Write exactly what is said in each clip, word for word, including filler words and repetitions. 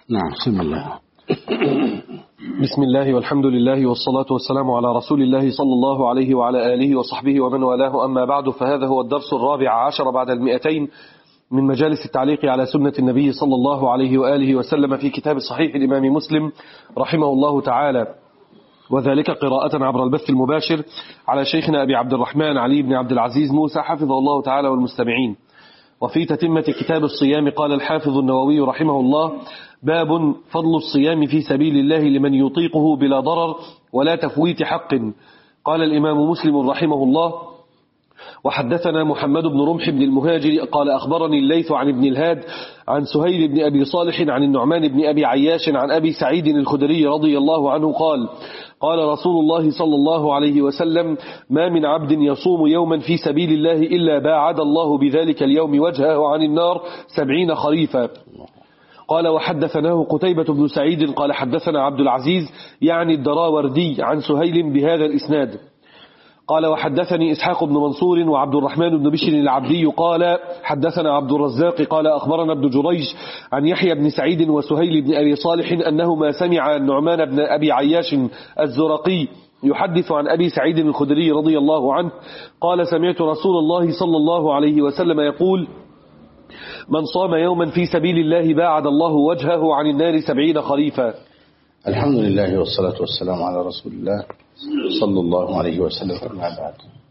نعم. بسم الله بسم الله والحمد لله والصلاة والسلام على رسول الله صلى الله عليه وعلى آله وصحبه ومن والاه. أما بعد، فهذا هو الدرس الرابع عشر بعد المئتين من مجالس التعليق على سنة النبي صلى الله عليه وآله وسلم في كتاب صحيح الإمام مسلم رحمه الله تعالى، وذلك قراءة عبر البث المباشر على شيخنا أبي عبد الرحمن علي بن عبد العزيز موسى حفظه الله تعالى والمستمعين. وفي تتمة كتاب الصيام قال الحافظ النووي رحمه الله: باب فضل الصيام في سبيل الله لمن يطيقه بلا ضرر ولا تفويت حق. قال الإمام مسلم رحمه الله: وحدثنا محمد بن رمح بن المهاجر قال أخبرني الليث عن ابن الهاد عن سهيل بن أبي صالح عن النعمان بن أبي عياش عن أبي سعيد الخدري رضي الله عنه قال: قال رسول الله صلى الله عليه وسلم: ما من عبد يصوم يوما في سبيل الله إلا باعد الله بذلك اليوم وجهه عن النار سبعين خريفا. قال: وحدثناه قتيبة بن سعيد قال حدثنا عبد العزيز يعني الدراوردي عن سهيل بهذا الإسناد. قال: وحدثني إسحاق بن منصور وعبد الرحمن بن بشر العبدي قال حدثنا عبد الرزاق قال أخبرنا ابن جريج عن يحيى بن سعيد وسهيل بن أبي صالح أنهما سمع النعمان بن أبي عياش الزرقي يحدث عن أبي سعيد الخدري رضي الله عنه قال: سمعت رسول الله صلى الله عليه وسلم يقول: من صام يوما في سبيل الله باعد الله وجهه عن النار سبعين خريفا. الحمد لله والصلاة والسلام على رسول الله صلى الله عليه وسلم. أما بعد،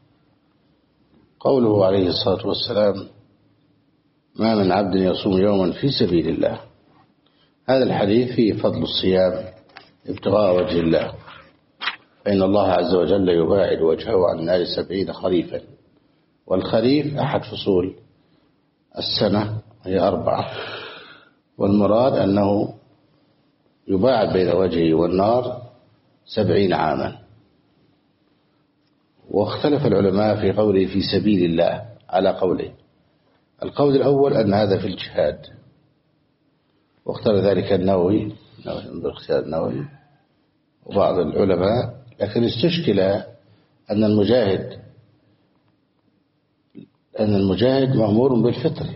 قوله عليه الصلاة والسلام: ما من عبد يصوم يوما في سبيل الله، هذا الحديث فيه فضل الصيام ابتغاء وجه الله، فإن الله عز وجل يباعد وجهه عن النار سبعين خريفا. والخريف أحد فصول السنة، هي أربعة، والمراد أنه يباعد بين وجهه والنار سبعين عاما. واختلف العلماء في قوله في سبيل الله على قوله. القول الأول أن هذا في الجهاد، واختار ذلك النووي باختيار النووي وبعض العلماء، لكن استشكل أن المجاهد أن المجاهد مأمور بالفطر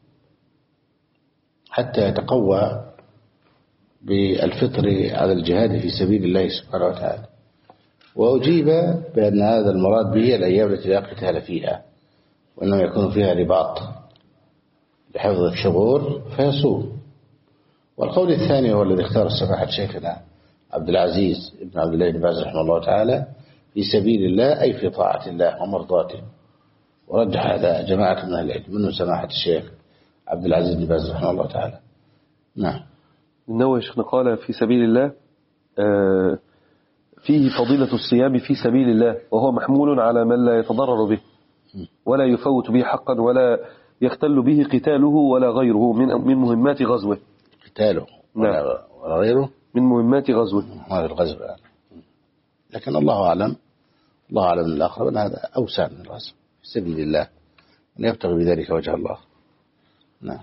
حتى يتقوى بالفطر على الجهاد في سبيل الله سبحانه وتعالى. وأجيب بأن هذا المراد به الأيام التي لا قتال فيها، وأنه يكون فيها رباط لحفظ الشغور فيصوم. والقول الثاني هو الذي اختار سماحة شيخنا عبد العزيز ابن عبد الله بن باز رحمه الله تعالى: في سبيل الله أي في طاعة الله ومرضاته. ورجح هذا جماعة من أهل العلم، منه سماحة الشيخ عبد العزيز بن باز رحمه الله تعالى. نعم. النووي شيخنا قال في سبيل الله آه فيه فضيلة الصيام في سبيل الله، وهو محمول على من لا يتضرر به ولا يفوت به حقا ولا يختل به قتاله ولا غيره من من مهمات غزوه. قتاله ولا, ولا غيره من مهمات غزوه. هذا الغزو يعني. لكن الله أعلم الله أعلم من الآخر أن هذا أوسع من الغزو في سبيل الله، أن يبتغي بذلك وجه الله. نعم.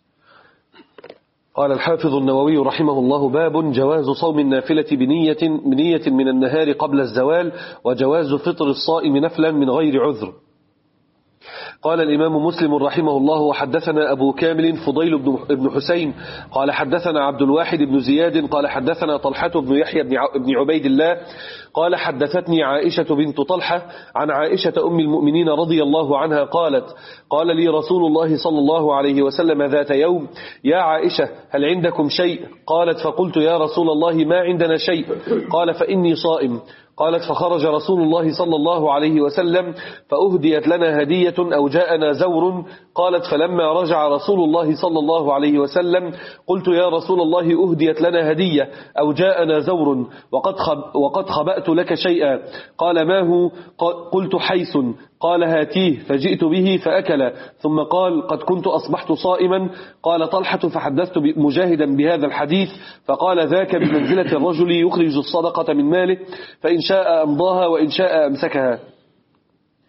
قال الحافظ النووي رحمه الله: باب جواز صوم النافلة بنية, بنية من النهار قبل الزوال، وجواز فطر الصائم نفلا من غير عذر. قال الإمام مسلم رحمه الله: وحدثنا أبو كامل فضيل بن حسين قال حدثنا عبد الواحد بن زياد قال حدثنا طلحة بن يحيى بن عبيد الله قال حدثتني عائشة بنت طلحة عن عائشة أم المؤمنين رضي الله عنها قالت: قال لي رسول الله صلى الله عليه وسلم ذات يوم: يا عائشة، هل عندكم شيء؟ قالت: فقلت: يا رسول الله ما عندنا شيء. قال: فإني صائم. قالت: فخرج رسول الله صلى الله عليه وسلم فأهديت لنا هدية أو جاءنا زور. قالت: فلما رجع رسول الله صلى الله عليه وسلم قلت: يا رسول الله، أهديت لنا هدية أو جاءنا زور وقد, خب وقد خبأت لك شيئا. قال: ما هو؟ قلت: حيث. قال: هاتيه. فجئت به فأكل، ثم قال: قد كنت أصبحت صائما. قال طلحة: فحدثت مجاهدا بهذا الحديث فقال: ذاك بمنزلة الرجل يخرج الصدقة من ماله، فإن شاء أمضاها وإن شاء أمسكها.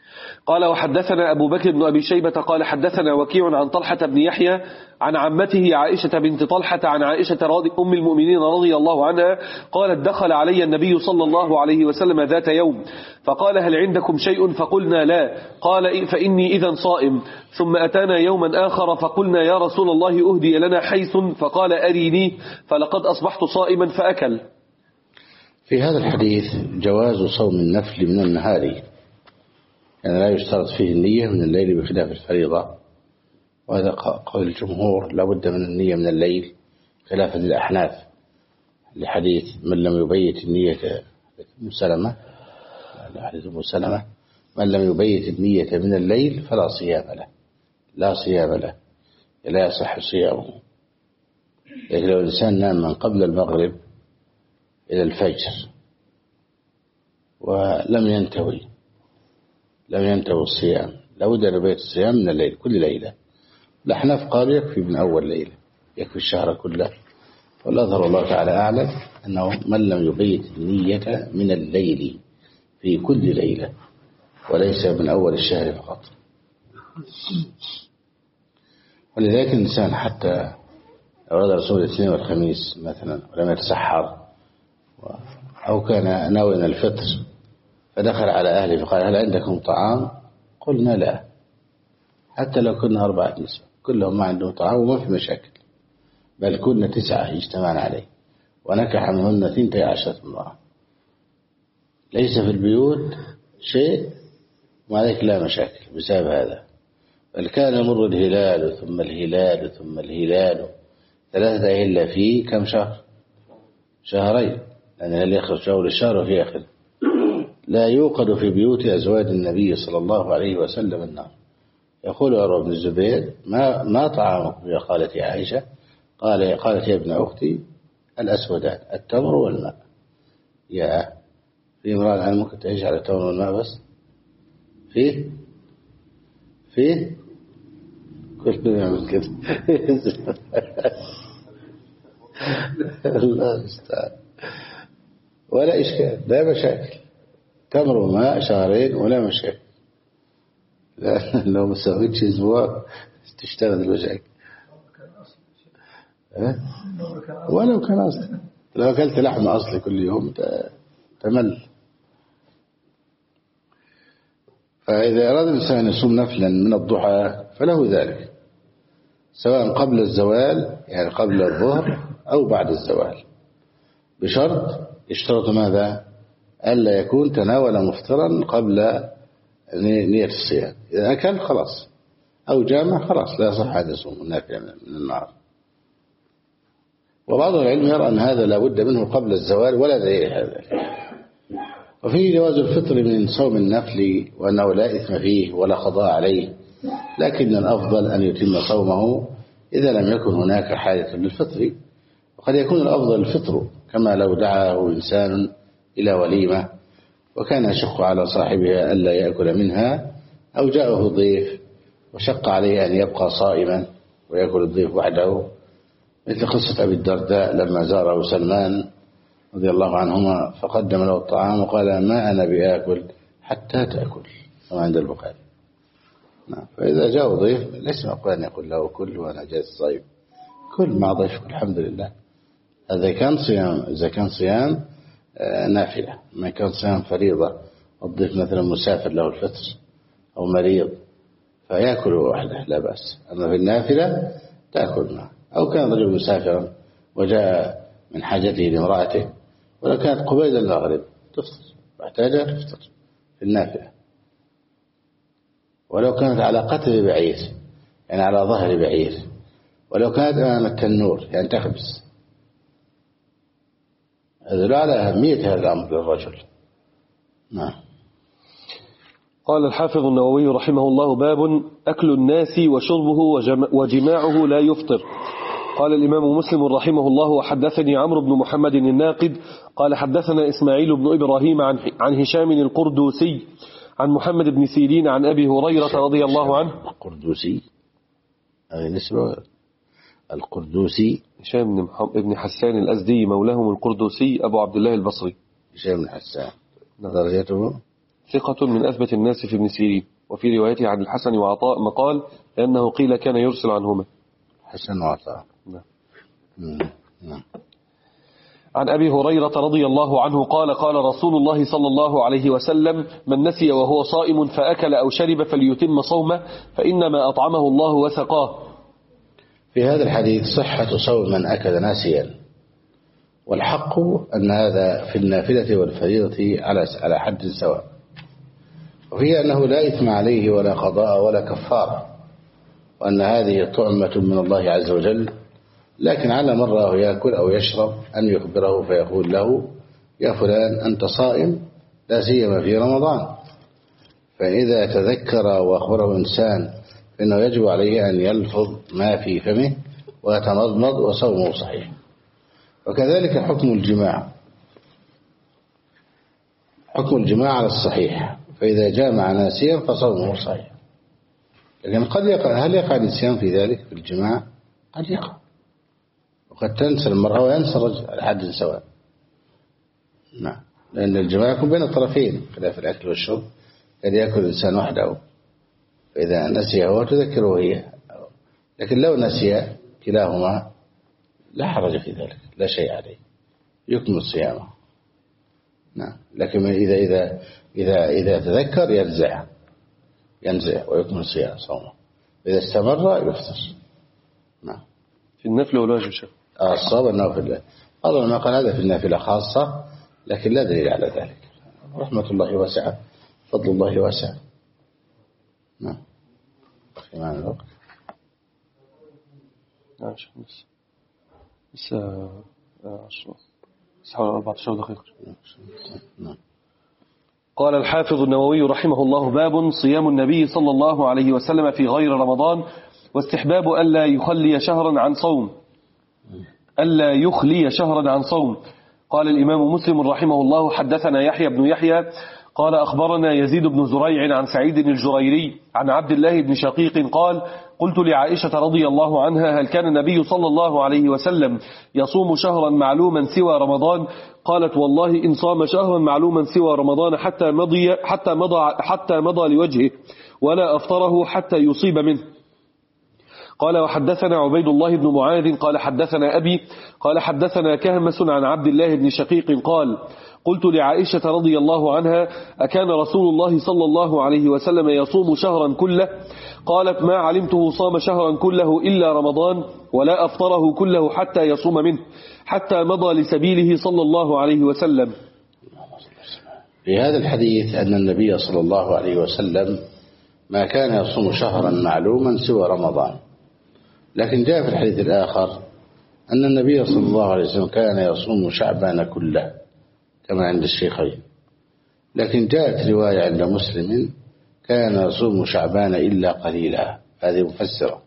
قال وحدثنا أبو بكر بن أبي شيبة قال حدثنا وكيع عن طلحة بن يحيى عن عمته عائشة بنت طلحة عن عائشة رضي أم المؤمنين رضي الله عنها قالت دخل علي النبي صلى الله عليه وسلم ذات يوم فقال هل عندكم شيء فقلنا لا قال فإني إذا صائم ثم أتانا يوما آخر فقلنا يا رسول الله أهدي لنا حيث فقال أرينيه فلقد أصبحت صائما فأكل. في هذا الحديث جواز صوم النفل من النهار، يعني لا يشترط فيه النية من الليل بخلاف الفريضة، وهذا قول الجمهور لا بد من النية من الليل خلافا للأحناف لحديث من لم يبيت النية مسلمة حديث مسلمة من لم يبيت النية من الليل فلا صيام له لا صيام له لا يصح صيامه. لكن لو الإنسان نام من قبل المغرب إلى الفجر ولم ينتوي لم ينتوي الصيام لابد أن يبيت الصيام من الليل كل ليلة. الأحناف قالوا يكفي من أول ليلة يكفي الشهر كله، والأظهر الله تعالى أعلم أنه من لم يبيت النية من الليل في كل ليلة وليس من أول الشهر فقط. ولذلك الإنسان حتى لو أراد رسول الاثنين والخميس مثلا ولم يتسحر أو كان ناويا الفطر فدخل على أهله فقال هل عندكم طعام؟ قلنا لا، حتى لو كنا أربعة نسوة كلهم ما عندهم طعام وما في مشاكل، بل كنا تسعة يجتمعن عليه ونكح منهن ثنتي عشرة امرأة ليس في البيوت شيء وعليك لا مشاكل بسبب هذا. بل كان يمر الهلال ثم الهلال ثم الهلال ثلاثة أهلة فيه كم شهر؟ شهرين، لأن هل يخرج أول الشهر وفي آخر. لا يوقد في بيوت أزواج النبي صلى الله عليه وسلم النار. يقول عروة بن الزبير ما ما طعامك يا قالت يا عائشة؟ قال قالت يا ابن أختي الأسودان التمر والماء. يا في امرأة الآن ممكن تعيش على التمر والماء بس؟ فيه فيه كل يعمل كده الله المستعان. ولا إشكال لا مشاكل، تمر وماء شهرين ولا مشاكل. لا لو ما سويتش أسبوع تشتغل المشاكل. أه؟ ولو كان أصلي لو أكلت لحم أصلي كل يوم تمل. فإذا أراد الإنسان يصوم نفلا من الضحى فله ذلك سواء قبل الزوال يعني قبل الظهر أو بعد الزوال، بشرط يشترط ماذا؟ ألا يكون تناول مفطرا قبل نية الصيام. إذا أكل خلاص أو جامع خلاص لا يصح أن يصوم النافلة من النهار. وبعض العلم يرى أن هذا لا بد منه قبل الزوال ولا دليل هذا. وفيه جواز الفطر من صوم النفل وأنه لا إثم فيه ولا قضاء عليه، لكن الأفضل أن يتم صومه إذا لم يكن هناك حاجة للفطر. وقد يكون الأفضل الفطر كما لو دعاه إنسان إلى وليمة وكان يشق على صاحبها ألا يأكل منها، أو جاءه ضيف وشق عليه أن يبقى صائما ويأكل الضيف وحده، مثل قصة أبي الدرداء لما زاره سلمان رضي الله عنهما فقدم له الطعام وقال ما أنا بآكل حتى تأكل كما عند البخاري. فإذا جاء ضيف ليس مقبول أن يقول له كل وأنا جالس صايم، كل مع ضيفك الحمد لله. هذا كان صيام إذا كان صيام نافلة، ما كان صيام فريضة الضيف مثلا مسافر له الفطر أو مريض فيأكل وحده لا بأس. أما في النافلة تأكل معه. أو كان رجل مسافرا وجاء من حاجته لامرأته ولو كانت قبيل المغرب تفطر واحتاجها تفطر في النافلة، ولو كانت على قتل بعير يعني على ظهر بعير، ولو كانت أمام التنور يعني تخبز. هذا لا على أهمية هذا الأمر للرجل. نعم. قال الحافظ النووي رحمه الله باب أكل الناس وشربه وجماعه لا يفطر. قال الإمام مسلم رحمه الله وحدثني عمرو بن محمد الناقد قال حدثنا إسماعيل بن إبراهيم عن عن هشام القردوسي عن محمد بن سيرين عن أبي هريرة رضي الله عنه. القردوسي هذه نسبة القردوسي هشام بن حسان الأزدي مولاهم القردوسي أبو عبد الله البصري. هشام بن حسان درجته ثقة من أثبت الناس في ابن سيرين. وفي روايته عن الحسن وعطاء مقال لأنه قيل كان يرسل عنهما. حسن وعطاء. نعم. نعم. عن أبي هريرة رضي الله عنه قال قال رسول الله صلى الله عليه وسلم من نسي وهو صائم فأكل أو شرب فليتم صومه فإنما أطعمه الله وسقاه. في هذا الحديث صحة صوم من أكل ناسيا، والحق أن هذا في النافلة والفريضة على على حد سواء، وفي أنه لا إثم عليه ولا قضاء ولا كفارة، وأن هذه طعمة من الله عز وجل، لكن على من راه يأكل أو يشرب أن يخبره فيقول له يا فلان أنت صائم لا سيما في رمضان، فإذا تذكر وأخبره إنسان فإنه يجب عليه أن يلفظ ما في فمه ويتمضمض وصومه صحيح. وكذلك حكم الجماع، حكم الجماع على الصحيح، فإذا جامع ناسيا فصومه صحيح. لكن قد يقع، هل يقع النسيان في ذلك في الجماع؟ قد يقع، وقد تنسى المرأة وينسى الرجل على حد سواء. نعم، لأن الجماع يكون بين الطرفين خلاف الأكل والشرب، قد يأكل الإنسان وحده فإذا نسي هو تذكره هي، لكن لو نسي كلاهما لا حرج في ذلك، لا شيء عليه، يكمل صيامه. نعم، لكن إذا إذا إذا إذا تذكر ينزع ينزع ويكمل صيام صومه، إذا استمر يفطر. نعم. في النفل والواجب شيء. آه الصواب أنه في الله. الله ما قال هذا في النافلة خاصة، لكن لا دليل على ذلك. رحمة الله واسعة، فضل الله واسع. نعم. في معنى الوقت. نعم بس بس عشرة بس حوالي أربعة عشر دقيقة. نعم. قال الحافظ النووي رحمه الله باب صيام النبي صلى الله عليه وسلم في غير رمضان واستحباب ألا يخلي شهرا عن صوم ألا يخلي شهرا عن صوم. قال الإمام مسلم رحمه الله حدثنا يحيى بن يحيى قال أخبرنا يزيد بن زريع عن سعيد الجريري عن عبد الله بن شقيق قال قلت لعائشة رضي الله عنها هل كان النبي صلى الله عليه وسلم يصوم شهرا معلوما سوى رمضان؟ قالت والله إن صام شهرا معلوما سوى رمضان حتى مضي حتى مضى حتى مضى لوجهه ولا أفطره حتى يصيب منه. قال وحدثنا عبيد الله بن معاذ قال حدثنا أبي قال حدثنا كهمس عن عبد الله بن شقيق قال قلت لعائشة رضي الله عنها أكان رسول الله صلى الله عليه وسلم يصوم شهرا كله؟ قالت ما علمته صام شهرا كله إلا رمضان ولا أفطره كله حتى يصوم منه حتى مضى لسبيله صلى الله عليه وسلم. في هذا الحديث أن النبي صلى الله عليه وسلم ما كان يصوم شهرا معلوما سوى رمضان، لكن جاء في الحديث الآخر أن النبي صلى الله عليه وسلم كان يصوم شعبان كله كما عند الشيخين، لكن جاءت رواية عند مسلم كان يصوم شعبان إلا قليلا، هذه مفسرة.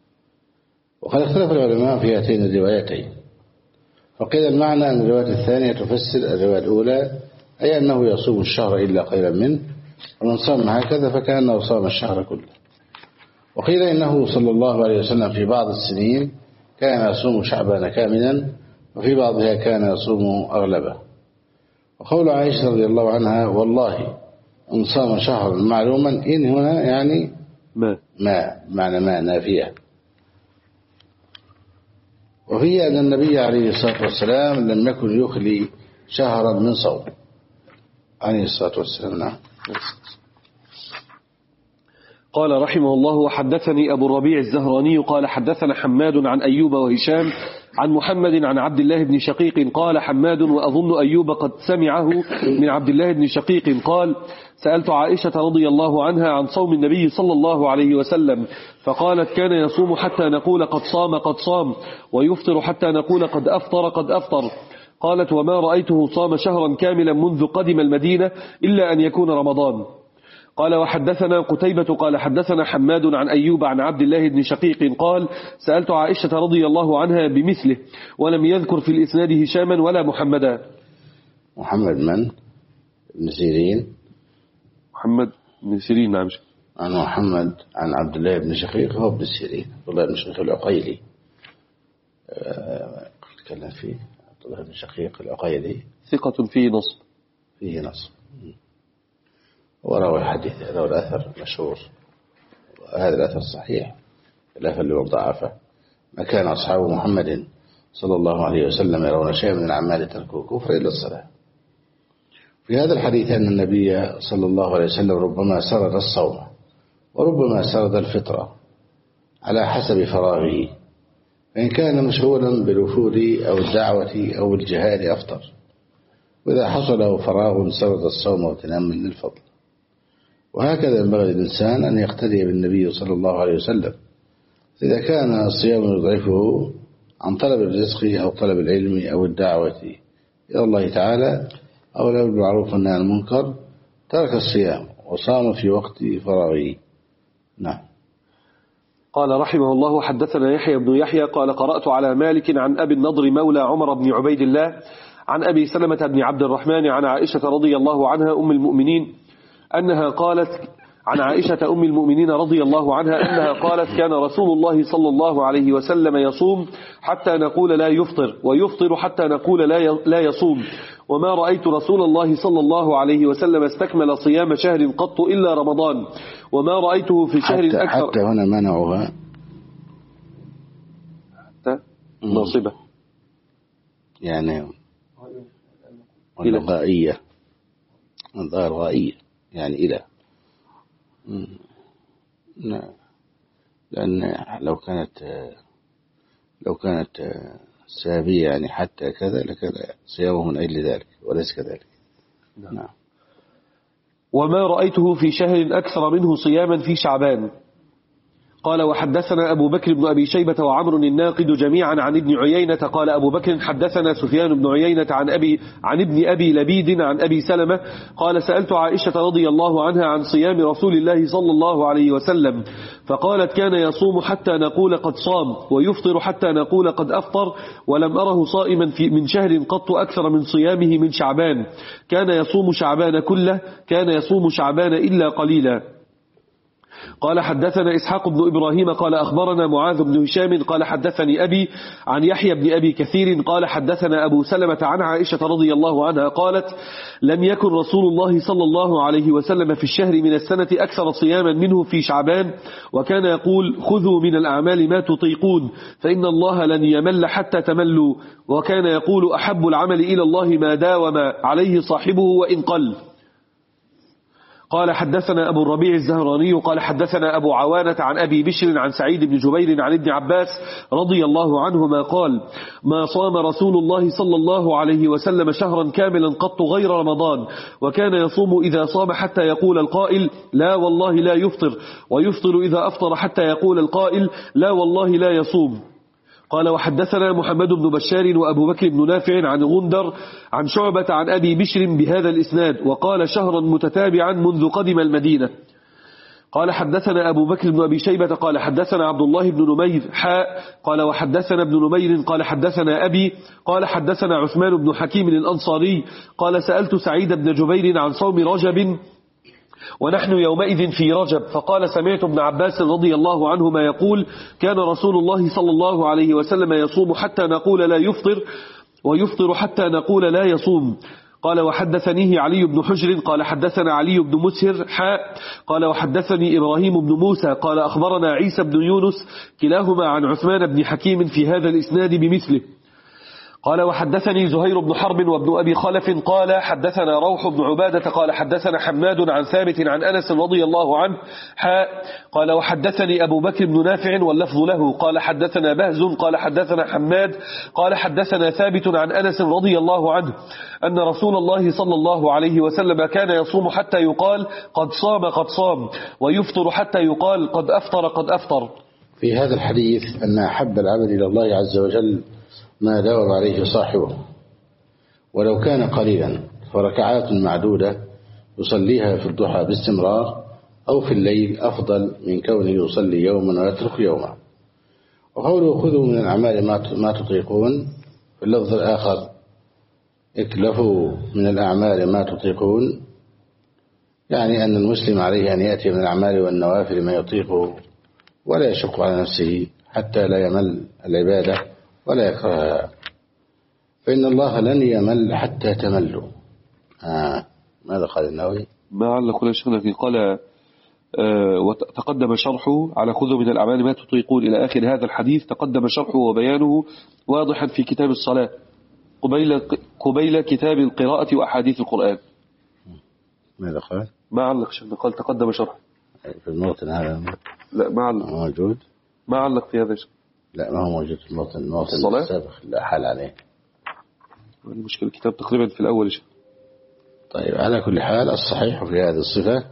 وقد اختلف العلماء في هاتين الروايتين، فقيل المعنى أن الرواية الثانية تفسر الرواية الأولى، أي أنه يصوم الشهر إلا قليلا منه، ومن صام هكذا فكأنه صام الشهر كله. وقيل إنه صلى الله عليه وسلم في بعض السنين كان يصوم شعبان كاملا، وفي بعضها كان يصوم أغلبه. وقول عائشة رضي الله عنها والله إن صام شهرا معلوما، إن هنا يعني ما ما معنى ما نافية. وفي أن النبي عليه الصلاة والسلام لم يكن يخلي شهرا من صوم عليه الصلاة والسلام. نعم. قال رحمه الله وحدثني أبو الربيع الزهراني قال حدثنا حماد عن أيوب وهشام عن محمد عن عبد الله بن شقيق قال حماد وأظن أيوب قد سمعه من عبد الله بن شقيق قال سألت عائشة رضي الله عنها عن صوم النبي صلى الله عليه وسلم فقالت كان يصوم حتى نقول قد صام قد صام ويفطر حتى نقول قد أفطر قد أفطر. قالت وما رأيته صام شهرا كاملا منذ قدم المدينة إلا أن يكون رمضان. قال وحدثنا قتيبة قال حدثنا حماد عن أيوب عن عبد الله بن شقيق قال سألت عائشة رضي الله عنها بمثله ولم يذكر في الإسناد هشاما ولا محمدا. محمد من؟ ابن سيرين. محمد بن سيرين. نعم. عن محمد عن عبد الله بن شقيق هو ابن سيرين، عبد الله بن شقيق العقيلي تكلم فيه. عبد الله بن شقيق العقيلي ثقة فيه نصب. فيه نصب. وروى الحديث هذا الأثر مشهور، وهذا الأثر صحيح، الأثر اللي ضعفه. ما كان أصحاب محمد صلى الله عليه وسلم يرون شيئا من الأعمال تركوا الكفر إلا الصلاة. في هذا الحديث أن النبي صلى الله عليه وسلم ربما سرد الصوم وربما سرد الفطرة على حسب فراغه، فإن كان مشغولا بالوفود أو الدعوة أو الجهاد أفطر، وإذا حصل له فراغ سرد الصوم واغتناما للفضل. وهكذا ينبغي للإنسان أن يقتدي بالنبي صلى الله عليه وسلم. إذا كان الصيام يضعفه عن طلب الرزق أو طلب العلم أو الدعوة إلى الله تعالى أو الأمر بالمعروف والنهي عن المنكر، ترك الصيام وصام في وقت فراغه. نعم. قال رحمه الله: حدثنا يحيى بن يحيى قال قرأت على مالك عن أبي النضر مولى عمر بن عبيد الله عن أبي سلمة بن عبد الرحمن عن عائشة رضي الله عنها أم المؤمنين أنها قالت عن عائشة أم المؤمنين رضي الله عنها أنها قالت: كان رسول الله صلى الله عليه وسلم يصوم حتى نقول لا يفطر، ويفطر حتى نقول لا يصوم، وما رأيت رسول الله صلى الله عليه وسلم استكمل صيام شهر قط إلا رمضان، وما رأيته في شهر حتى أكثر. حتى هنا منعها حتى ناصبة يعني غائية، الظاهر غائية يعني إلى، لأن لو كانت لو كانت سابية يعني حتى كذا لكذا صيامه من أجل ذلك، وليس كذلك. نعم. وما رأيته في شهر أكثر منه صياما في شعبان. قال: وحدثنا أبو بكر بن أبي شيبة وعمر الناقد جميعا عن ابن عيينة. قال أبو بكر: حدثنا سفيان بن عيينة عن أبي عن ابن أبي لبيد عن أبي سلمة قال: سألت عائشة رضي الله عنها عن صيام رسول الله صلى الله عليه وسلم، فقالت: كان يصوم حتى نقول قد صام، ويفطر حتى نقول قد أفطر، ولم أره صائما في من شهر قط أكثر من صيامه من شعبان، كان يصوم شعبان كله، كان يصوم شعبان إلا قليلا. قال: حدثنا إسحاق بن إبراهيم قال أخبرنا معاذ بن هشام قال حدثني أبي عن يحيى بن أبي كثير قال حدثنا أبو سلمة عن عائشة رضي الله عنها قالت: لم يكن رسول الله صلى الله عليه وسلم في الشهر من السنة أكثر صياما منه في شعبان، وكان يقول: خذوا من الأعمال ما تطيقون فإن الله لن يمل حتى تملوا، وكان يقول: أحب العمل إلى الله ما داوم عليه صاحبه وإن قل. قال: حدثنا أبو الربيع الزهراني قال حدثنا أبو عوانة عن أبي بشر عن سعيد بن جبير عن ابن عباس رضي الله عنهما قال: ما صام رسول الله صلى الله عليه وسلم شهرا كاملا قط غير رمضان، وكان يصوم إذا صام حتى يقول القائل: لا والله لا يفطر، ويفطر إذا أفطر حتى يقول القائل: لا والله لا يصوم. قال: وحدثنا محمد بن بشار وأبو بكر بن نافع عن غندر عن شعبة عن أبي بشر بهذا الإسناد، وقال: شهرا متتابعا منذ قدم المدينة. قال: حدثنا أبو بكر بن أبي شيبة قال حدثنا عبد الله بن نمير حاء قال: وحدثنا ابن نمير قال حدثنا أبي قال حدثنا عثمان بن حكيم الأنصاري قال: سألت سعيد بن جبير عن صوم رجب ونحن يومئذ في رجب، فقال: سمعت ابن عباس رضي الله عنهما يقول: كان رسول الله صلى الله عليه وسلم يصوم حتى نقول لا يفطر، ويفطر حتى نقول لا يصوم. قال: وحدثنيه علي بن حجر قال حدثنا علي بن مسهر حاء قال: وحدثني إبراهيم بن موسى قال أخبرنا عيسى بن يونس كلاهما عن عثمان بن حكيم في هذا الإسناد بمثله. قال: وحدثني زهير بن حرب وابن أبي خلف قال حدثنا روح بن عبادة قال حدثنا حماد عن ثابت عن أنس رضي الله عنه حاء قال: وحدثني أبو بكر بن نافع واللفظ له قال حدثنا بهز قال حدثنا حماد قال حدثنا ثابت عن أنس رضي الله عنه أن رسول الله صلى الله عليه وسلم كان يصوم حتى يقال قد صام قد صام، ويفطر حتى يقال قد أفطر قد أفطر. في هذا الحديث أن أحب العمل إلى الله عز وجل ما داوم عليه صاحبه، ولو كان قليلا فركعات معدودة يصليها في الضحى باستمرار أو في الليل أفضل من كونه يصلي يوما ويترك يوما. وقوله: خذوا من الأعمال ما تطيقون، في اللفظ الآخر: اكلفوا من الأعمال ما تطيقون، يعني أن المسلم عليه أن يأتي من الأعمال والنوافل ما يطيقه ولا يشق على نفسه حتى لا يمل العبادة ولا يكرهها، فإن الله لن يمل حتى تملوا. آه. ماذا قال النووي؟ ما علق ولا شيخنا لكن قال آه وتقدم شرحه على خذوا من الأعمال ما تطيقون إلى آخر هذا الحديث. تقدم شرحه وبيانه واضحا في كتاب الصلاة قبيل, قبيل كتاب القراءة وأحاديث القرآن. ماذا قال؟ ما علق شيخنا، قال تقدم شرحه في الموطن هذا. لا ما علق. موجود؟ ما علق في هذا الشيء. لا ما هو موجود في الموطن. الموطن السابق لا حال عليه. المشكلة الكتاب تقريبا في الأول شيء. طيب على كل حال الصحيح في هذه الصفة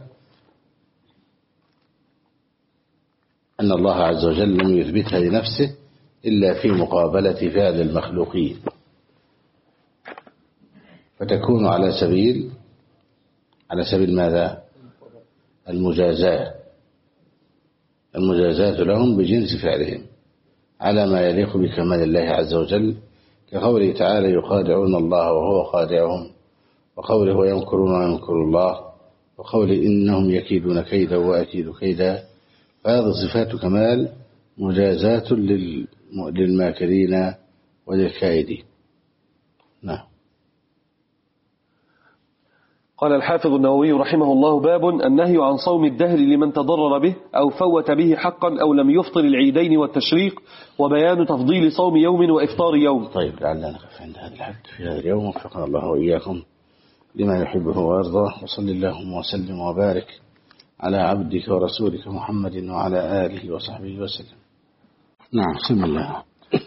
أن الله عز وجل لم يثبتها لنفسه إلا في مقابلة فعل المخلوقين، فتكون على سبيل على سبيل ماذا؟ المجازاة المجازاة لهم بجنس فعلهم على ما يليق بكمال الله عز وجل، كقوله تعالى يخادعون الله وهو خادعهم، وقوله ويمكرون ويمكر الله، وقوله إنهم يكيدون كيدا وأكيد كيدا. فهذه صفات كمال مجازاة للماكرين وللكائدين. نعم. قال الحافظ النووي رحمه الله: باب النهي عن صوم الدهر لمن تضرر به أو فوت به حقا أو لم يفطر العيدين والتشريق، وبيان تفضيل صوم يوم وإفطار يوم. طيب لعلنا نقف عند هذا الحد في هذا اليوم، وفقنا الله وإياكم لما يحبه ويرضاه، وصل اللهم وسلم وبارك على عبدك ورسولك محمد وعلى آله وصحبه وسلم. نعم. بسم الله.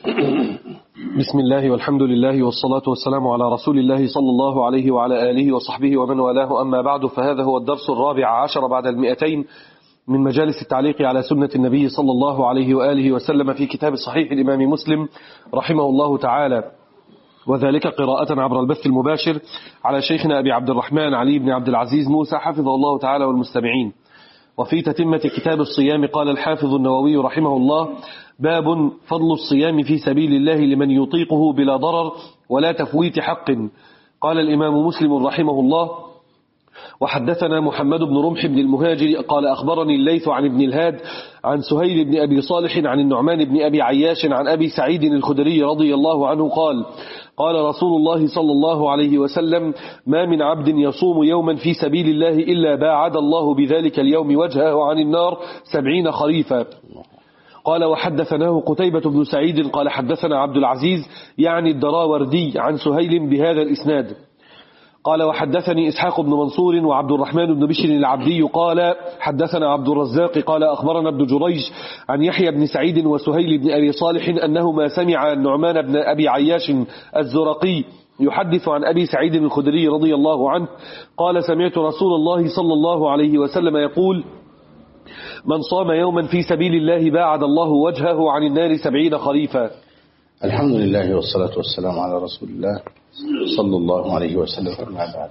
بسم الله والحمد لله والصلاة والسلام على رسول الله صلى الله عليه وعلى آله وصحبه ومن والاه، أما بعد، فهذا هو الدرس الرابع عشر بعد المئتين من مجالس التعليق على سنة النبي صلى الله عليه وآله وسلم في كتاب صحيح الإمام مسلم رحمه الله تعالى، وذلك قراءة عبر البث المباشر على شيخنا أبي عبد الرحمن علي بن عبد العزيز موسى حفظه الله تعالى والمستمعين. وفي تتمة كتاب الصيام قال الحافظ النووي رحمه الله: باب فضل الصيام في سبيل الله لمن يطيقه بلا ضرر ولا تفويت حق. قال الإمام مسلم رحمه الله: وحدثنا محمد بن رمح بن المهاجر قال أخبرني الليث عن ابن الهاد عن سهيل بن أبي صالح عن النعمان بن أبي عياش عن أبي سعيد الخدري رضي الله عنه قال: قال رسول الله صلى الله عليه وسلم: ما من عبد يصوم يوما في سبيل الله إلا باعد الله بذلك اليوم وجهه عن النار سبعين خريفا. قال وحدثناه قتيبة بن سعيد قال حدثنا عبد العزيز يعني الدراوردي عن سهيل بهذا الإسناد. قال وحدثني إسحاق بن منصور وعبد الرحمن بن بشر العبدي قال حدثنا عبد الرزاق قال أخبرنا ابن جريج عن يحيى بن سعيد وسهيل بن أبي صالح أنهما سمع النعمان بن أبي عياش الزرقي يحدث عن أبي سعيد الخدري رضي الله عنه قال: سمعت رسول الله صلى الله عليه وسلم يقول: من صام يوما في سبيل الله باعد الله وجهه عن النار سبعين خريفا. الحمد لله والصلاة والسلام على رسول الله صلى الله عليه وسلم. أما بعد،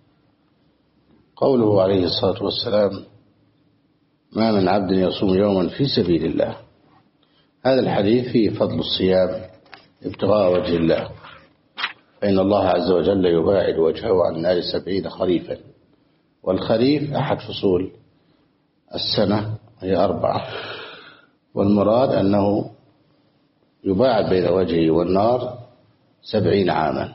قوله عليه الصلاة والسلام: ما من عبد يصوم يوما في سبيل الله، هذا الحديث فيه فضل الصيام ابتغاء وجه الله، فإن الله عز وجل يباعد وجهه عن النار سبعين خريفا، والخريف أحد فصول السنة هي أربعة، والمراد أنه يباعد بين وجهه والنار سبعين عاما.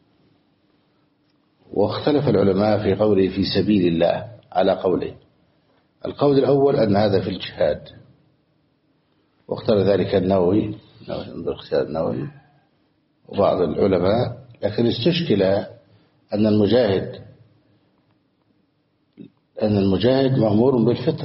واختلف العلماء في قوله في سبيل الله على قوله. القول الأول أن هذا في الجهاد، واختار ذلك النووي باختيار النووي وبعض العلماء، لكن استشكل أن المجاهد أن المجاهد مأمور بالفطر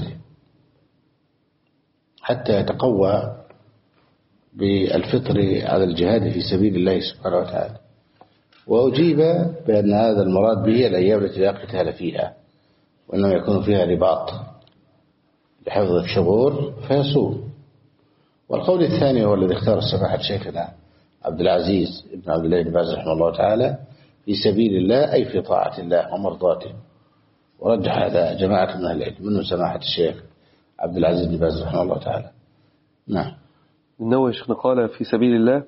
حتى يتقوى بالفطر على الجهاد في سبيل الله سبحانه وتعالى. وأجيب بأن هذا المراد به الأيام التي لا قتال فيها، وأنه يكون فيها رباط لحفظ الشهور فيصوم. والقول الثاني هو الذي اختار سماحة شيخنا عبد العزيز بن عبد الله بن باز رحمه الله تعالى: في سبيل الله أي في طاعة الله ومرضاته. ورجح هذا جماعة من أهل العلم، منه سماحة الشيخ عبد العزيز بن باز رحمه الله تعالى. نعم. النووي شيخنا قال في سبيل الله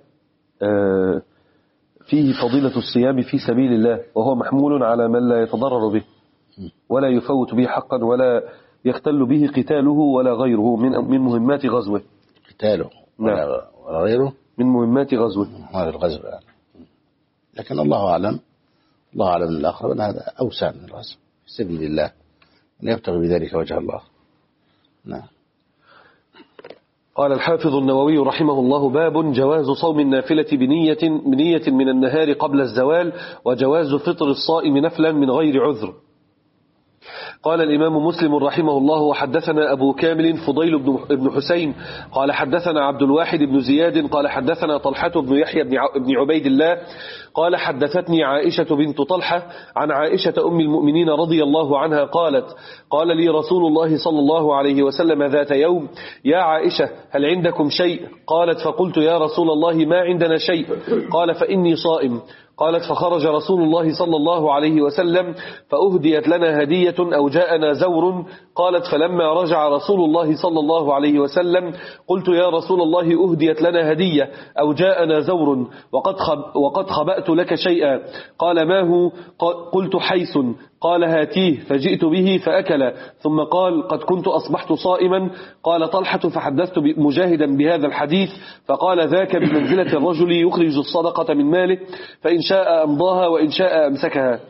فيه فضيلة الصيام في سبيل الله، وهو محمول على من لا يتضرر به ولا يفوت به حقا ولا يختل به قتاله ولا غيره من من مهمات غزوه. قتاله ولا غيره من مهمات غزوه. هذا الغزو يعني. لكن الله أعلم الله أعلم الآخر أن هذا أوسع من الغزو في سبيل الله يبتغي بذلك وجه الله. نعم. قال الحافظ النووي رحمه الله: باب جواز صوم النافلة بنية, بنية من النهار قبل الزوال، وجواز فطر الصائم نفلا من غير عذر. قال الإمام مسلم رحمه الله: وحدثنا أبو كامل فضيل بن حسين قال حدثنا عبد الواحد بن زياد قال حدثنا طلحة بن يحيى بن عبيد الله قال حدثتني عائشة بنت طلحة عن عائشة أم المؤمنين رضي الله عنها قالت: قال لي رسول الله صلى الله عليه وسلم ذات يوم: يا عائشة هل عندكم شيء؟ قالت: فقلت يا رسول الله ما عندنا شيء. قال: فإني صائم. قالت: فخرج رسول الله صلى الله عليه وسلم فأهديت لنا هدية أو جاءنا زور. قالت: فلما رجع رسول الله صلى الله عليه وسلم قلت يا رسول الله أهديت لنا هدية أو جاءنا زور وقد, خب وقد خبأت لك شيئا. قال: ما هو؟ قلت: حيث. قال: هاتيه. فجئت به فأكل، ثم قال: قد كنت أصبحت صائما. قال طلحة: فحدثت مجاهدا بهذا الحديث فقال: ذاك بمنزلة الرجل يخرج الصدقة من ماله، فإن شاء أمضاها وإن شاء أمسكها.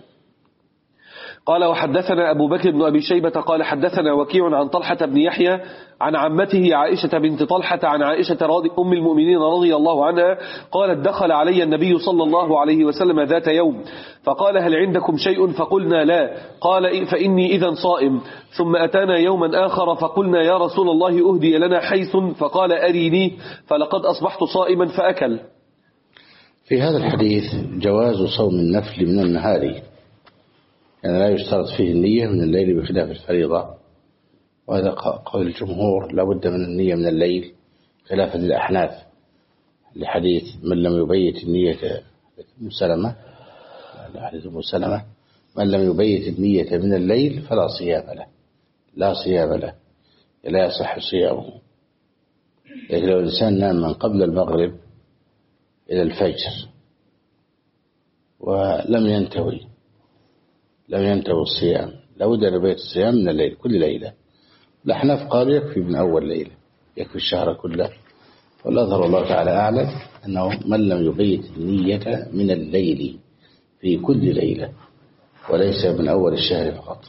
قال: وحدثنا أبو بكر بن أبي شيبة قال حدثنا وكيع عن طلحة بن يحيى عن عمته عائشة بنت طلحة عن عائشة راضي أم المؤمنين رضي الله عنها قالت: دخل علي النبي صلى الله عليه وسلم ذات يوم فقال: هل عندكم شيء؟ فقلنا لا. قال: فإني إذا صائم. ثم أتانا يوما آخر فقلنا يا رسول الله أهدي لنا حيث، فقال: أريني، فلقد أصبحت صائما فأكل. في هذا الحديث جواز صوم النفل من النهار، يعني لا يشترط فيه النية من الليل بخلاف الفريضة، وهذا قول الجمهور لا بد من النية من الليل خلافا للأحناف لحديث من لم يبيت النية أم سلمة حديث أم سلمة من لم يبيت النية من الليل فلا صيام له لا صيام له لا يصح صيامه. لكن لو الإنسان نام من قبل المغرب إلى الفجر ولم ينتوي لم ينتوي الصيام لابد أن يبيت الصيام من الليل كل ليلة. الأحناف قالوا يكفي من أول ليلة، يكفي الشهر كله، والأظهر الله تعالى أعلم أنه من لم يبيت النية من الليل في كل ليلة وليس من أول الشهر فقط.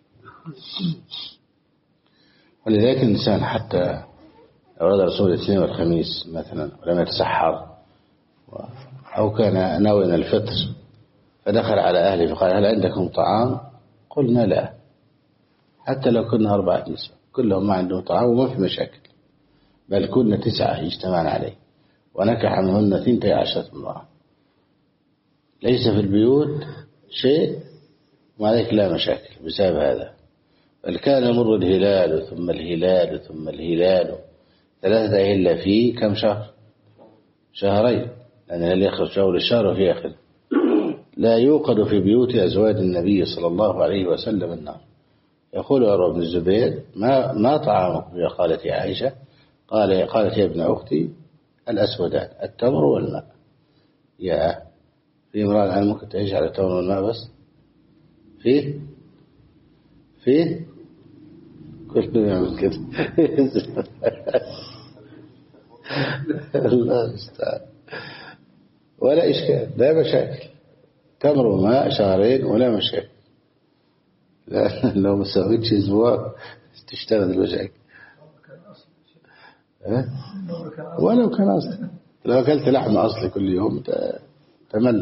ولذلك الإنسان حتى أراد رسول الاثنين والخميس مثلا ولم يتسحر أو كان ناويا الفطر فدخل على أهله فقال: هل عندكم طعام؟ قلنا لا، حتى لو كنا أربعة نساء كلهم ما عندهم طعام وما في مشاكل، بل كنا تسعة يجتمعن عليه ونكح منهن ثنتي عشرة امرأة، ليس في البيوت شيء وعليك لا مشاكل بسبب هذا. بل كان يمر الهلال ثم الهلال ثم الهلال ثلاثة إلا فيه كم شهر؟ شهرين، لأن هل يخرج شهر الشهر وفي آخر. لا يوقد في بيوت أزواج النبي صلى الله عليه وسلم النار. يقول عروة بن الزبير: ما ما طعامك يا خالتي عائشة؟ قال: قالت يا ابن أختي الأسودان التمر والماء. يا في امرأة الآن ممكن تعيش على التمر والماء بس؟ فيه فيه كل يوم كده. الله المستعان. ولا إشكال، لا مشاكل، تمر وماء شهرين ولا مشاكل. لا لو ما سويتش أسبوع تشتغل المشاكل. ولو كان أصلي، لو أكلت لحم أصلي كل يوم تمل.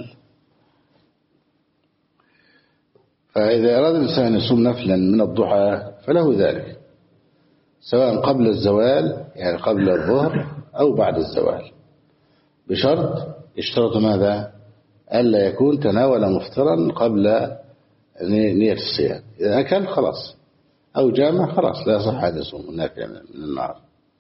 فإذا أراد الإنسان يصوم نفلا من الضحى فله ذلك، سواء قبل الزوال يعني قبل الظهر أو بعد الزوال، بشرط يشترط ماذا؟ ألا يكون تناول مفطرا قبل نية الصيام. إذا أكل خلاص أو جامع خلاص لا يصح أن يصوم النافلة من النهار.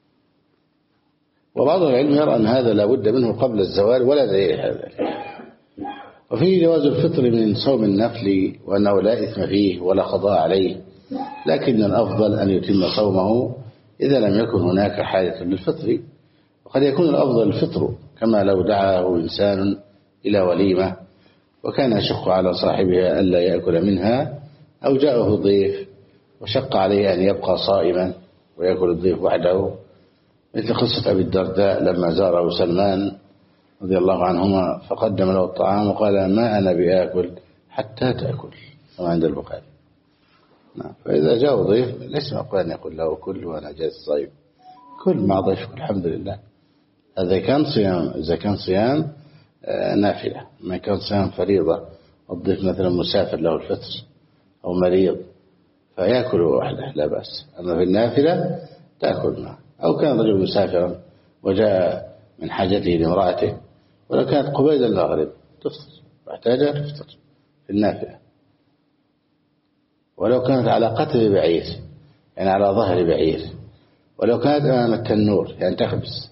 وبعض العلم يرى أن هذا لا بد منه قبل الزوال ولا دليل هذا. وفيه جواز الفطر من صوم النفل وأنه لا إثم فيه ولا قضاء عليه، لكن الأفضل أن يتم صومه إذا لم يكن هناك حاجة للفطر. وقد يكون الأفضل الفطر، كما لو دعاه إنسان إلى وليمة وكان يشق على صاحبها ألا يأكل منها، أو جاءه ضيف وشق عليه أن يبقى صائما ويأكل الضيف وحده، مثل قصة أبي الدرداء لما زاره سلمان رضي الله عنهما فقدم له الطعام وقال: ما أنا بآكل حتى تأكل، كما عند البخاري. نعم. فإذا جاء ضيف ليس مقبول أن يقول له كل وأنا جالس صايم، كل مع ضيفك الحمد لله. هذا كان صيام، إذا كان صيام نافلة. ما كان صيام فريضة، الضيف مثلا مسافر له الفطر أو مريض فيأكل وحده لا بأس. أما في النافلة تأكل معه. أو كان رجل مسافرا وجاء من حاجته لامرأته ولو كانت قبيل المغرب تفطر، واحتاجها تفطر في النافلة. ولو كانت على قتل بعير يعني على ظهر بعير، ولو كانت أمام التنور يعني تخبز.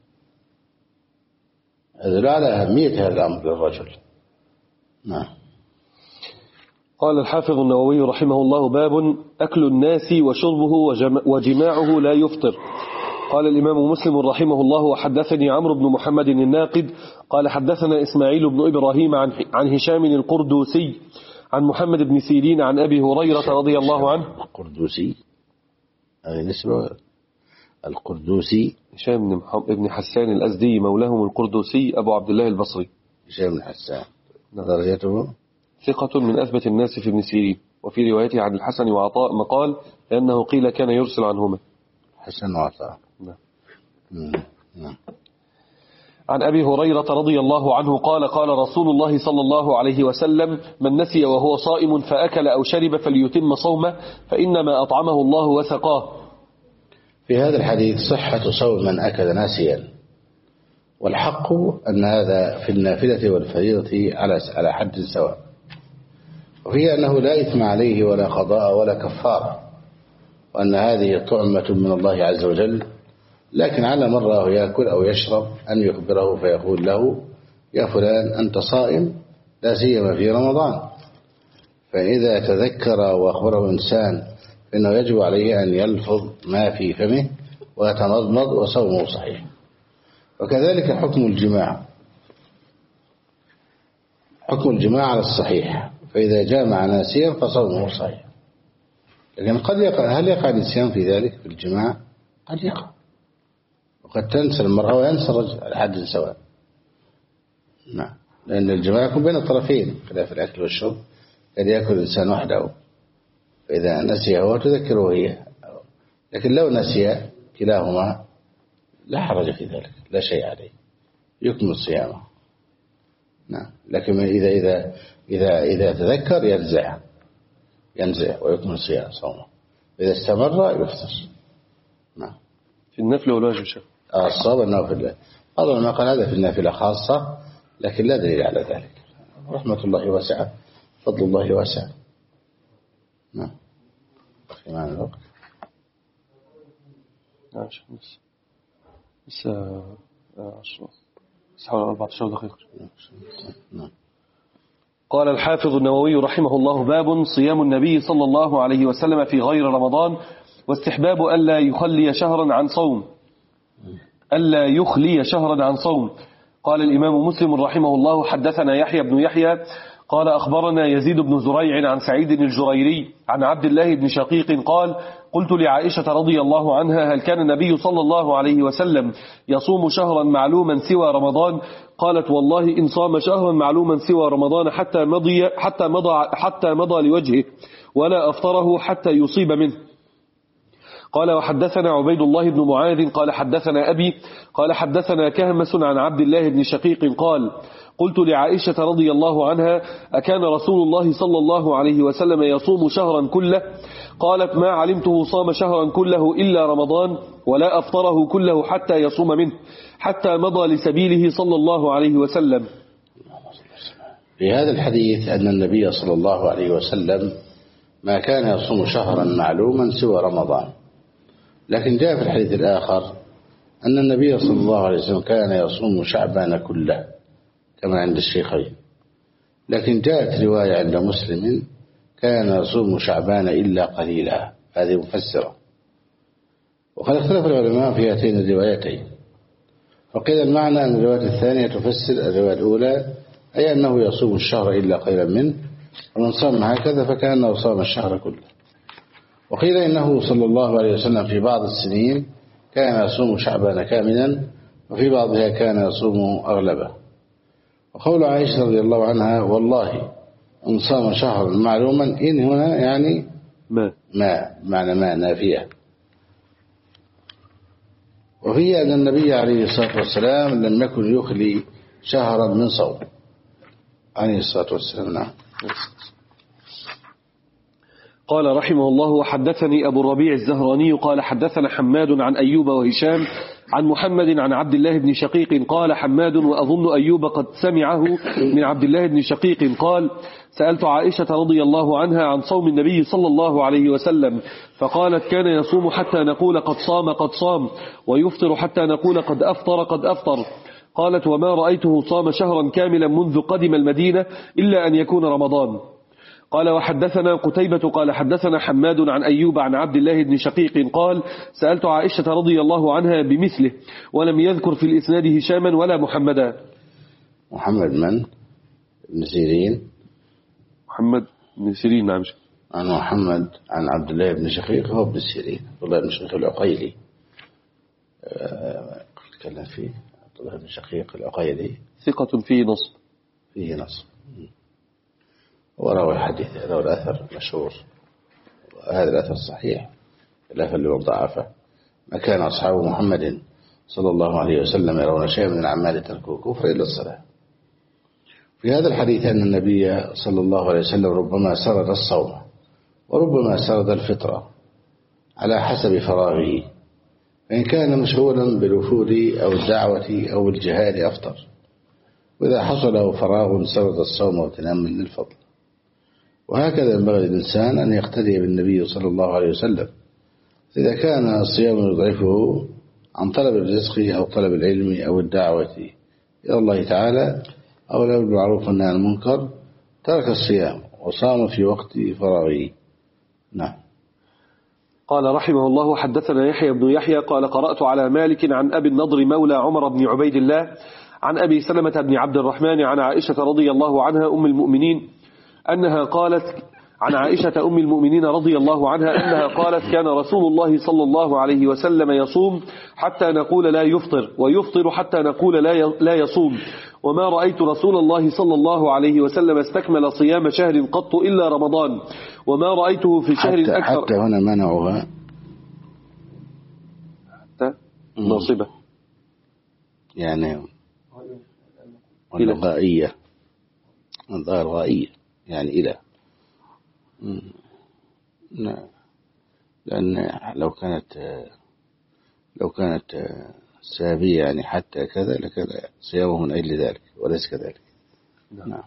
هذا على أهمية هذا الأمر للرجل. نعم. قال الحافظ النووي رحمه الله: باب أكل الناس وشربه وجماعه لا يفطر. قال الإمام مسلم رحمه الله: وحدثني عمرو بن محمد الناقد قال حدثنا إسماعيل بن إبراهيم عن عن هشام القردوسي عن محمد بن سيرين عن أبي هريرة رضي الله عنه. القردوسي هذه نسبة. القردوسي هشام بن حسان الأزدي مولاهم القردوسي أبو عبد الله البصري. هشام بن حسان درجته ثقة من أثبت الناس في ابن سيرين، وفي روايته عن الحسن وعطاء مقال لأنه قيل كان يرسل عنهما. حسن وعطاء. نعم. نعم. عن أبي هريرة رضي الله عنه قال: قال رسول الله صلى الله عليه وسلم: من نسي وهو صائم فأكل أو شرب فليتم صومه فإنما أطعمه الله وسقاه. في هذا الحديث صحة صوم من أكل ناسيا، والحق أن هذا في النافلة والفريضة على على حد سواء، وهي أنه لا إثم عليه ولا قضاء ولا كفارة، وأن هذه طعمة من الله عز وجل. لكن على من راه يأكل أو يشرب أن يخبره فيقول له: يا فلان أنت صائم، لا سيما في رمضان. فإذا تذكر وأخبره إنسان فإنه يجب عليه أن يلفظ ما في فمه ويتمضمض وصومه صحيح. وكذلك حكم الجماع، حكم الجماع على الصحيح، فإذا جامع ناسيا فصومه صحيح. لكن قد يقع، هل يقع النسيان في ذلك في الجماع؟ قد يقع، وقد تنسى المرأة وينسى الرجل على حد سواء. نعم. لأن الجماع يكون بين الطرفين خلاف الأكل والشرب، قد يأكل الإنسان وحده فإذا نسي هو تذكره هي، لكن لو نسي كلاهما لا حرج في ذلك، لا شيء عليه، يكمل صيامه. نعم. لكن إذا إذا إذا إذا تذكر ينزع ينزع ويكمل صيام صومه، إذا استمر يفطر. نعم. في النفلة ولا واجب شيء؟ الصواب أنه في الله. هذا ما قال هذا في النافلة خاصة، لكن لا دليل على ذلك. رحمة الله واسعة، فضل الله واسع. نعم. في معنى الوقت. نعم. بس بس عشرة بس حوالي أربعة عشر دقيقة. نعم. قال الحافظ النووي رحمه الله: باب صيام النبي صلى الله عليه وسلم في غير رمضان، واستحباب ألا يخلي شهرا عن صوم ألا يخلي شهرا عن صوم. قال الإمام مسلم رحمه الله: حدثنا يحيى بن يحيى قال أخبرنا يزيد بن زريع عن سعيد الجريري عن عبد الله بن شقيق قال: قلت لعائشة رضي الله عنها: هل كان النبي صلى الله عليه وسلم يصوم شهرا معلوما سوى رمضان؟ قالت: والله إن صام شهرا معلوما سوى رمضان حتى مضي حتى مضى حتى مضى لوجهه ولا أفطره حتى يصيب منه. قال: وحدثنا عبيد الله بن معاذ قال حدثنا أبي قال حدثنا كهمس عن عبد الله بن شقيق قال: قلت لعائشة رضي الله عنها: أكان رسول الله صلى الله عليه وسلم يصوم شهرا كله؟ قالت: ما علمته صام شهرا كله إلا رمضان، ولا أفطره كله حتى يصوم منه حتى مضى لسبيله صلى الله عليه وسلم. في هذا الحديث أن النبي صلى الله عليه وسلم ما كان يصوم شهرا معلوما سوى رمضان، لكن جاء في الحديث الآخر أن النبي صلى الله عليه وسلم كان يصوم شعبان كله كما عند الشيخين، لكن جاءت رواية عند مسلم كان يصوم شعبان إلا قليلا، هذه مفسرة. وقد اختلف العلماء في هاتين الروايتين، فقيل المعنى أن الرواية الثانية تفسر الرواية الأولى، أي أنه يصوم الشهر إلا قليلا منه، ومن صام هكذا فكأنه صام الشهر كله. وقيل إنه صلى الله عليه وسلم في بعض السنين كان يصوم شعبان كاملا، وفي بعضها كان يصوم أغلبه. وقول عائشة رضي الله عنها: والله إن صام شهرا معلوما، إن هنا يعني ما ما معنى ما نافية. وفي أن النبي عليه الصلاة والسلام لم يكن يخلي شهرا من صوم عليه الصلاة والسلام. نعم. قال رحمه الله: وحدثني أبو الربيع الزهراني قال حدثنا حماد عن أيوب وهشام عن محمد عن عبد الله بن شقيق قال حماد وأظن أيوب قد سمعه من عبد الله بن شقيق قال: سألت عائشة رضي الله عنها عن صوم النبي صلى الله عليه وسلم فقالت: كان يصوم حتى نقول قد صام قد صام ويفطر حتى نقول قد أفطر قد أفطر. قالت: وما رأيته صام شهرا كاملا منذ قدم المدينة إلا أن يكون رمضان. قال: وحدثنا قتيبة قال حدثنا حماد عن أيوب عن عبد الله بن شقيق قال: سألت عائشة رضي الله عنها بمثله ولم يذكر في الإسناد هشاما ولا محمدا. محمد من؟ ابن سيرين. محمد بن سيرين. نعم. عن محمد عن عبد الله بن شقيق هو ابن سيرين. عبد الله بن شقيق العقيلي تكلم فيه. عبد الله بن شقيق العقيلي ثقة فيه نصب فيه نصب وروى الحديث روى الأثر مشهور، وهذا الأثر صحيح خلافا لمن ضعفه. ما كان أصحاب محمد صلى الله عليه وسلم يرون شيئا من الأعمال تركوا كفر إلا الصلاة. في هذا الحديث أن النبي صلى الله عليه وسلم ربما سرد الصوم وربما سرد الفطرة على حسب فراغه، فإن كان مشغولا بالوفود أو الدعوة أو الجهاد أفطر، وإذا حصل له فراغ سرد الصوم وتناما للفضل. وهكذا ينبغي الإنسان أن يقتدي بالنبي صلى الله عليه وسلم. إذا كان الصيام يضعفه عن طلب الرزق أو طلب العلم أو الدعوة إلى الله تعالى أو الأمر بالمعروف والنهي عن المنكر ترك الصيام وصام في وقت فراغه. نعم. قال رحمه الله: حدثنا يحيى بن يحيى قال قرأت على مالك عن أبي النضر مولى عمر بن عبيد الله عن أبي سلمة بن عبد الرحمن عن عائشة رضي الله عنها أم المؤمنين أنها قالت عن عائشة أم المؤمنين رضي الله عنها أنها قالت: كان رسول الله صلى الله عليه وسلم يصوم حتى نقول لا يفطر ويفطر حتى نقول لا يصوم، وما رأيت رسول الله صلى الله عليه وسلم استكمل صيام شهر قط إلا رمضان، وما رأيته في شهر حتى أكثر. حتى هنا منعها حتى ناصبة يعني والغائية الغائية يعني إلى. نعم. لأن لو كانت لو كانت سابية يعني حتى كذا لكذا صيامه من أجل ذلك وليس كذلك. نعم.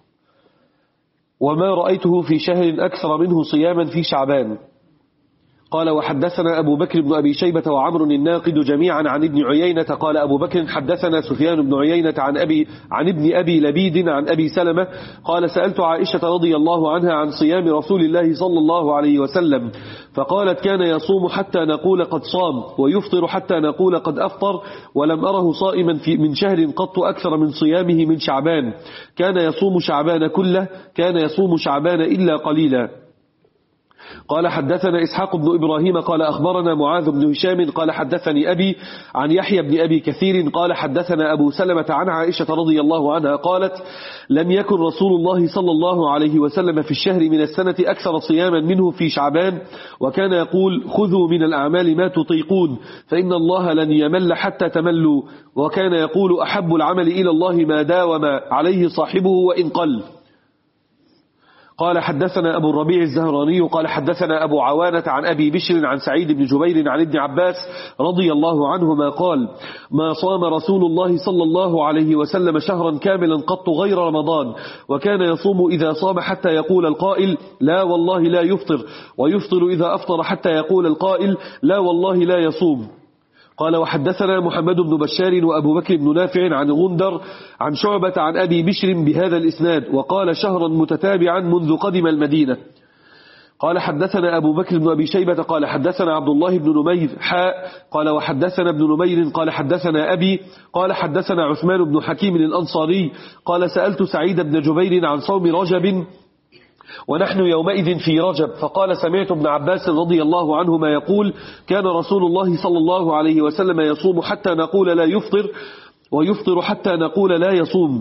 وما رأيته في شهر أكثر منه صياما في شعبان. قال: وحدثنا أبو بكر بن أبي شيبة وعمر الناقد جميعا عن ابن عيينة قال أبو بكر: حدثنا سفيان بن عيينة عن أبي عن ابن أبي لبيد عن أبي سلمة قال: سألت عائشة رضي الله عنها عن صيام رسول الله صلى الله عليه وسلم فقالت: كان يصوم حتى نقول قد صام ويفطر حتى نقول قد أفطر، ولم أره صائما في من شهر قط أكثر من صيامه من شعبان، كان يصوم شعبان كله، كان يصوم شعبان إلا قليلا. قال: حدثنا إسحاق بن إبراهيم قال أخبرنا معاذ بن هشام قال حدثني أبي عن يحيى بن أبي كثير قال حدثنا أبو سلمة عن عائشة رضي الله عنها قالت: لم يكن رسول الله صلى الله عليه وسلم في الشهر من السنة أكثر صياما منه في شعبان، وكان يقول: خذوا من الأعمال ما تطيقون فإن الله لن يمل حتى تملوا، وكان يقول: أحب العمل إلى الله ما داوم عليه صاحبه وإن قل. قال: حدثنا أبو الربيع الزهراني قال حدثنا أبو عوانة عن أبي بشر عن سعيد بن جبير عن ابن عباس رضي الله عنهما قال: ما صام رسول الله صلى الله عليه وسلم شهرا كاملا قط غير رمضان، وكان يصوم إذا صام حتى يقول القائل: لا والله لا يفطر، ويفطر إذا أفطر حتى يقول القائل: لا والله لا يصوم. قال: وحدثنا محمد بن بشار وأبو بكر بن نافع عن غندر عن شعبة عن أبي بشر بهذا الإسناد، وقال: شهرا متتابعا منذ قدم المدينة. قال: حدثنا أبو بكر بن أبي شيبة قال حدثنا عبد الله بن نمير حاء قال: وحدثنا ابن نمير قال حدثنا أبي قال حدثنا عثمان بن حكيم الأنصاري قال: سألت سعيد بن جبير عن صوم رجب ونحن يومئذ في رجب، فقال: سمعت ابن عباس رضي الله عنهما يقول: كان رسول الله صلى الله عليه وسلم يصوم حتى نقول لا يفطر ويفطر حتى نقول لا يصوم.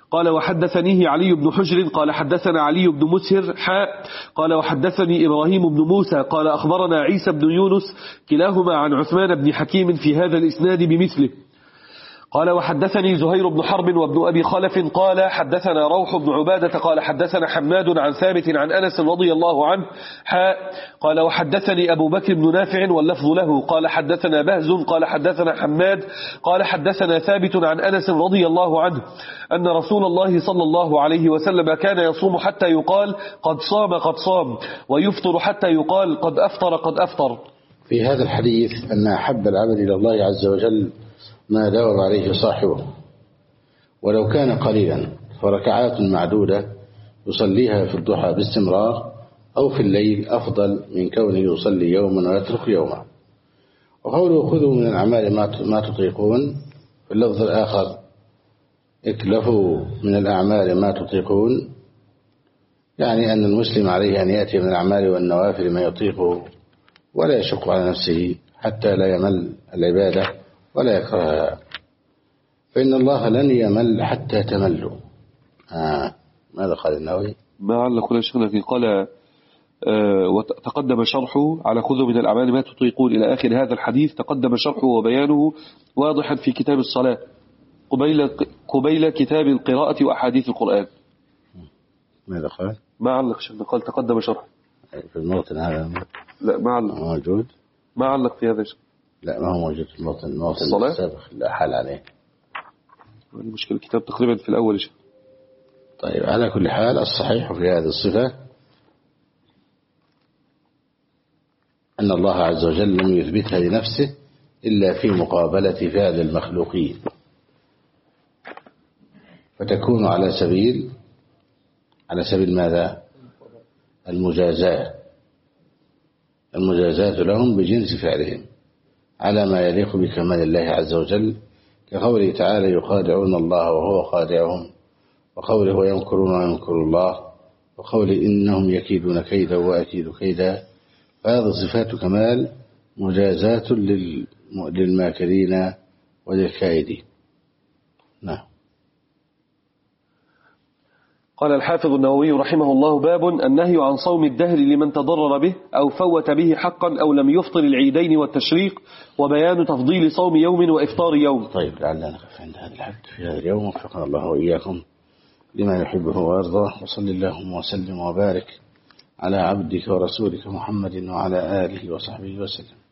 قال وحدثنيه علي بن حجر قال حدثنا علي بن مسهر حاء قال وحدثني إبراهيم بن موسى قال أخبرنا عيسى بن يونس كلاهما عن عثمان بن حكيم في هذا الإسناد بمثله. قال وحدثني زهير بن حرب وابن أبي خلف قال حدثنا روح بن عبادة قال حدثنا حماد عن ثابت عن أنس رضي الله عنه حاء قال وحدثني أبو بكر بن نافع واللفظ له قال حدثنا بهز قال حدثنا حماد قال حدثنا ثابت عن أنس رضي الله عنه أن رسول الله صلى الله عليه وسلم كان يصوم حتى يقال قد صام قد صام ويفطر حتى يقال قد أفطر قد أفطر. في هذا الحديث أن أحب العبد إلى الله عز وجل ما داوم عليه صاحبه، ولو كان قليلا فركعات معدودة يصليها في الضحى باستمرار أو في الليل أفضل من كونه يصلي يوما ويترك يوما. وقوله خذوا من الأعمال ما تطيقون في اللفظ الآخر اكلفوا من الأعمال ما تطيقون، يعني أن المسلم عليه أن يأتي من الأعمال والنوافل ما يطيقه ولا يشق على نفسه حتى لا يمل العبادة ولا يكرهها، فإن الله لن يمل حتى تملوا. آه. ماذا قال النووي؟ ما علق ولا شيخنا قال آه وتقدم شرحه على خذوا من الأعمال ما تطيقون إلى آخر هذا الحديث، تقدم شرحه وبيانه واضحا في كتاب الصلاة قبيل, قبيل كتاب القراءة وأحاديث القرآن. ماذا قال؟ ما علق شيخنا قال تقدم شرحه في الموطن هذا. لا ما علق موجود. ما علق في هذا الشيء. لا ما هو موجود في الموطن. الموطن السابق لا حال عليه. المشكلة الكتاب تقريبا في الأول شيء. طيب على كل حال الصحيح في هذه الصفة أن الله عز وجل لم يثبتها لنفسه إلا في مقابلة فعل المخلوقين، فتكون على سبيل على سبيل ماذا؟ المجازاة المجازاة لهم بجنس فعلهم على ما يليق بكمال الله عز وجل، كقوله تعالى يخادعون الله وهو خادعهم، وقوله ويمكرون ويمكر الله، وقوله إنهم يكيدون كيدا وأكيد كيدا. فهذا صفات كمال مجازاة للماكرين وللكائدين. نعم. قال الحافظ النووي رحمه الله باب النهي عن صوم الدهر لمن تضرر به أو فوت به حقا أو لم يفطر العيدين والتشريق، وبيان تفضيل صوم يوم وإفطار يوم. طيب لعلنا نقف عند هذا الحد في هذا اليوم، وفقنا الله وإياكم لما يحبه ويرضاه، وصل اللهم وسلم وبارك على عبدك ورسولك محمد وعلى آله وصحبه وسلم.